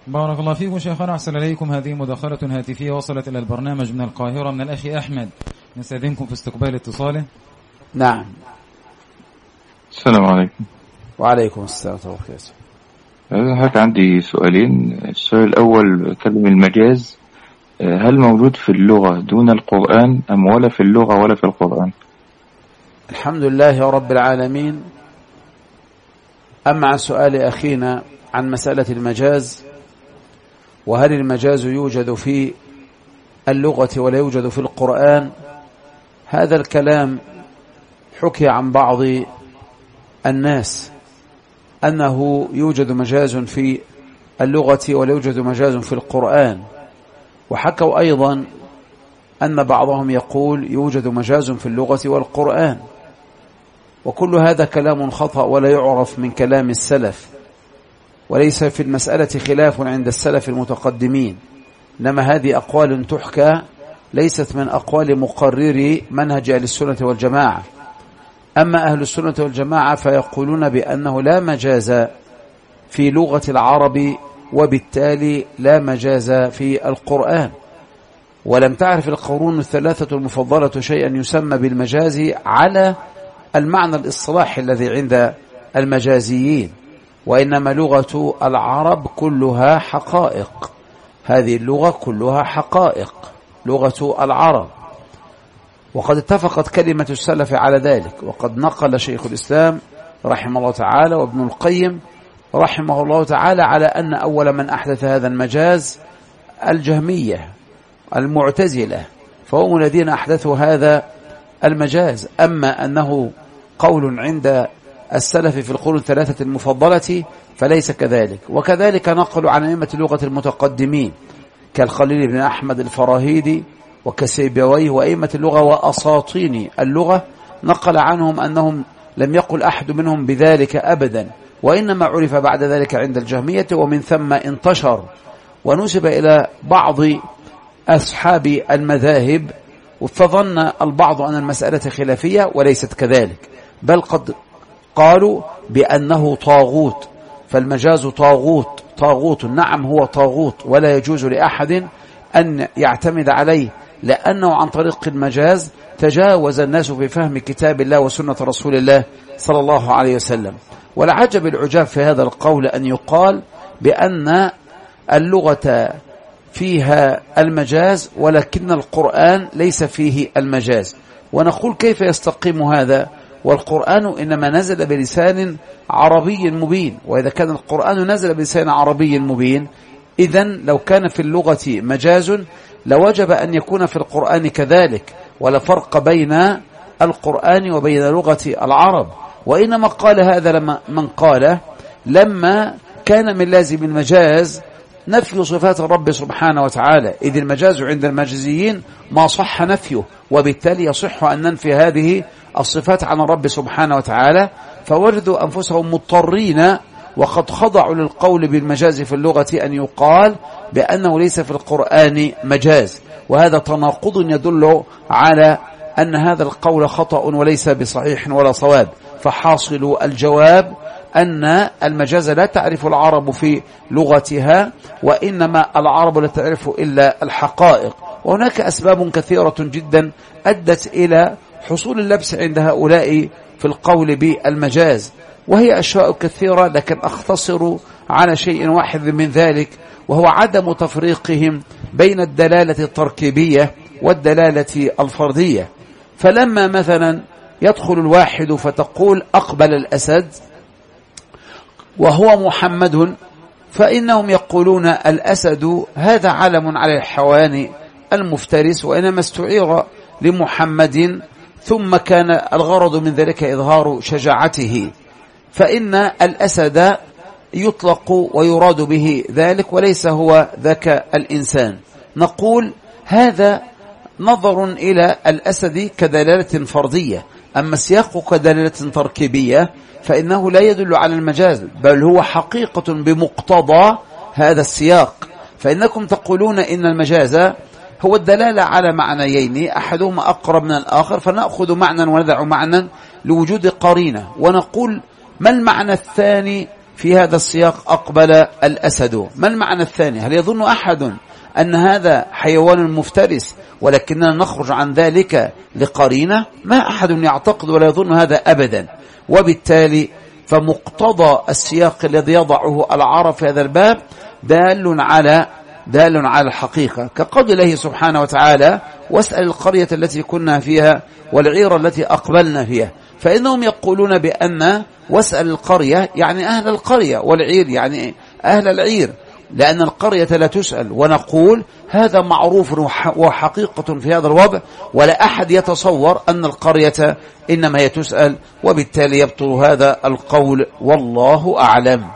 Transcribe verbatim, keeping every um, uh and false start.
بارك الله فيكم شيخنا، أحسن إليكم. هذه مداخلة هاتفية وصلت إلى البرنامج من القاهرة من الأخ أحمد، نستأذنكم في استقبال اتصاله. نعم. السلام عليكم. وعليكم السلام ورحمة الله وبركاته. هك عندي سؤالين. السؤال الأول، كلمة المجاز هل موجود في اللغة دون القرآن أم ولا في اللغة ولا في القرآن؟ الحمد لله رب العالمين. أما عن سؤال أخينا عن مسألة المجاز، وهل المجاز يوجد في اللغة ولا يوجد في القرآن، هذا الكلام حكي عن بعض الناس أنه يوجد مجاز في اللغة ولا يوجد مجاز في القرآن، وحكوا أيضا أن بعضهم يقول يوجد مجاز في اللغة والقرآن، وكل هذا كلام خطأ ولا يعرف من كلام السلف، وليس في المسألة خلاف عند السلف المتقدمين، إنما هذه أقوال تحكى ليست من أقوال مقرري منهج أهل السنة والجماعة. أما أهل السنة والجماعة فيقولون بأنه لا مجاز في لغة العرب، وبالتالي لا مجاز في القرآن. ولم تعرف القرون الثلاثة المفضلة شيئا يسمى بالمجاز على المعنى الاصطلاحي الذي عند المجازيين، وإنما لغة العرب كلها حقائق. هذه اللغة كلها حقائق، لغة العرب، وقد اتفقت كلمة السلف على ذلك. وقد نقل شيخ الإسلام رحمه الله تعالى وابن القيم رحمه الله تعالى على أن أول من أحدث هذا المجاز الجهمية المعتزلة، فهم الذين أحدثوا هذا المجاز. أما أنه قول عند السلف في القرون الثلاثة المفضلة فليس كذلك. وكذلك نقلوا عن أئمة اللغة المتقدمين كالخليل بن أحمد الفراهيدي وكسيبويه وأئمة اللغة وأساطين اللغة، نقل عنهم أنهم لم يقل أحد منهم بذلك أبدا، وإنما عرف بعد ذلك عند الجهمية، ومن ثم انتشر ونسب إلى بعض أصحاب المذاهب، فظن البعض أن المسألة خلافية وليست كذلك، بل قد قالوا بأنه طاغوت. فالمجاز طاغوت، طاغوت نعم هو طاغوت، ولا يجوز لأحد أن يعتمد عليه، لأنه عن طريق المجاز تجاوز الناس في فهم كتاب الله وسنة رسول الله صلى الله عليه وسلم. والعجب العجاب في هذا القول أن يقال بأن اللغة فيها المجاز ولكن القرآن ليس فيه المجاز. ونقول كيف يستقيم هذا والقرآن إنما نزل بلسان عربي مبين؟ وإذا كان القرآن نزل بلسان عربي مبين، إذن لو كان في اللغة مجاز لوجب أن يكون في القرآن كذلك، ولا فرق بين القرآن وبين لغة العرب. وإنما قال هذا لما من قال لما كان من لازم المجاز نفي صفات الرب سبحانه وتعالى، إذ المجاز عند المجازيين ما صح نفيه، وبالتالي يصح أن ننفي هذه الصفات عن الرب سبحانه وتعالى، فوجدوا أنفسهم مضطرين وقد خضعوا للقول بالمجاز في اللغة أن يقال بأنه ليس في القرآن مجاز. وهذا تناقض يدل على أن هذا القول خطأ وليس بصحيح ولا صواب. فحاصل الجواب أن المجاز لا تعرف العرب في لغتها، وإنما العرب لا تعرف إلا الحقائق. وهناك أسباب كثيرة جدا أدت إلى حصول اللبس عند هؤلاء في القول بالمجاز، وهي أشياء كثيرة، لكن أختصر على شيء واحد من ذلك، وهو عدم تفريقهم بين الدلالة التركيبية والدلالة الفردية. فلما مثلا يدخل الواحد فتقول أقبل الأسد وهو محمد، فإنهم يقولون الأسد هذا علم على الحيوان المفترس، وإنما استعير لمحمد، ثم كان الغرض من ذلك إظهار شجاعته، فإن الأسد يطلق ويراد به ذلك وليس هو ذاك الإنسان. نقول هذا نظر إلى الأسد كدلالة فردية، أما السياق كدلالة تركيبية فإنه لا يدل على المجاز، بل هو حقيقة بمقتضى هذا السياق. فإنكم تقولون إن المجاز هو الدلالة على معنيين أحدهما أقرب من الآخر، فنأخذ معنى وندع معنى لوجود قرينة، ونقول ما المعنى الثاني في هذا السياق أقبل الأسد. ما المعنى الثاني؟ هل يظن أحد أن هذا حيوان مفترس ولكننا نخرج عن ذلك لقرينة؟ ما أحد يعتقد ولا يظن هذا أبدا. وبالتالي فمقتضى السياق الذي يضعه العرب في هذا الباب دال على دال على الحقيقة، كقول الله سبحانه وتعالى: واسأل القرية التي كنا فيها والعير التي أقبلنا فيها. فإنهم يقولون بأن واسأل القرية يعني أهل القرية، والعير يعني أهل العير، لأن القرية لا تسأل. ونقول هذا معروف وحقيقة في هذا الوضع، ولا أحد يتصور أن القرية إنما هي تسأل، وبالتالي يبطل هذا القول، والله أعلم.